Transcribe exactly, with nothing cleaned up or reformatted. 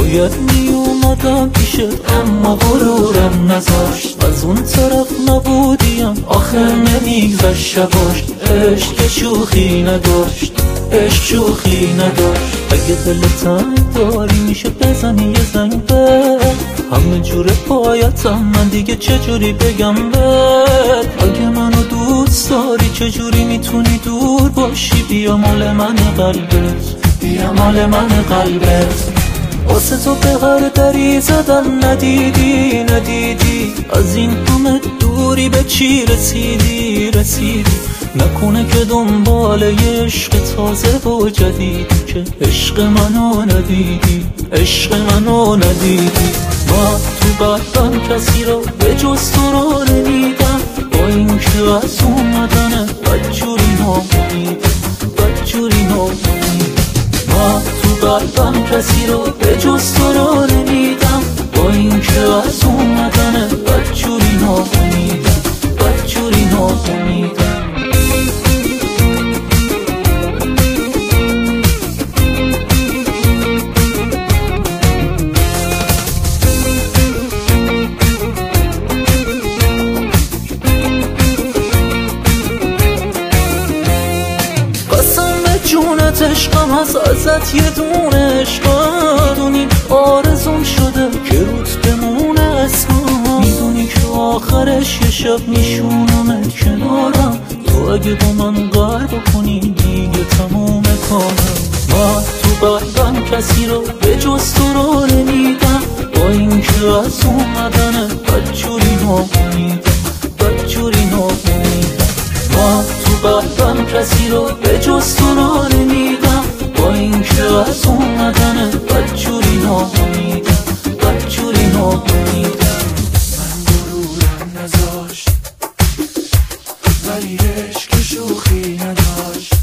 باید می اومدم پیشت اما غرورم نذاشت. از اون طرف نبودیم آخر نمیگذشت شباش. عشق که شوخی نداشت، عشق شوخی نداشت. اگه دلتم داری میشه بزنی یه زنگ به همه جوره پایتم، من دیگه چجوری بگم بهت. اگه منو دوست داری چجوری میتونی دور باشی؟ بیا مال من قلبت، بیا مال من قلبت. واسه تو به هر دری زدم ندیدی ندیدی. از این همه دوری به چی رسیدی رسیدی؟ نکنه که دنبال یه عشق تازه و جدیدی که عشق منو ندیدی، عشق منو ندیدی. من تو قلبم کسی رو به جز تو رو نمیدم، با این که از اومدن بدجوری ناامیدم، بدجوری ناامیدم. من تو قلبم کسی رو به جز تو رو نمیدم، با این که از اومدن بدجوری ناامیدم، بدجوری ناامیدم. جونت عشقم از ازت یه دونه عشقم. میدونی آرزون شده که روت بمونه اسمم. میدونی که آخرش یه شب میشونمت کنارم. تو اگه با من قرار بکنی دیگه تموم کارم. من تو قلبم کسی رو به جز تو رو نمیدم، با این که از اومدن بدجوری ناامیدم، بدجوری ناامیدم. من تو قلبم کسی رو به جز تو رو نمیدم، با این که از اومدن بدجوری ناامیدم، بدجوری ناامیدم. من غرورم نذاشت ولی عشق شوخی نداشت.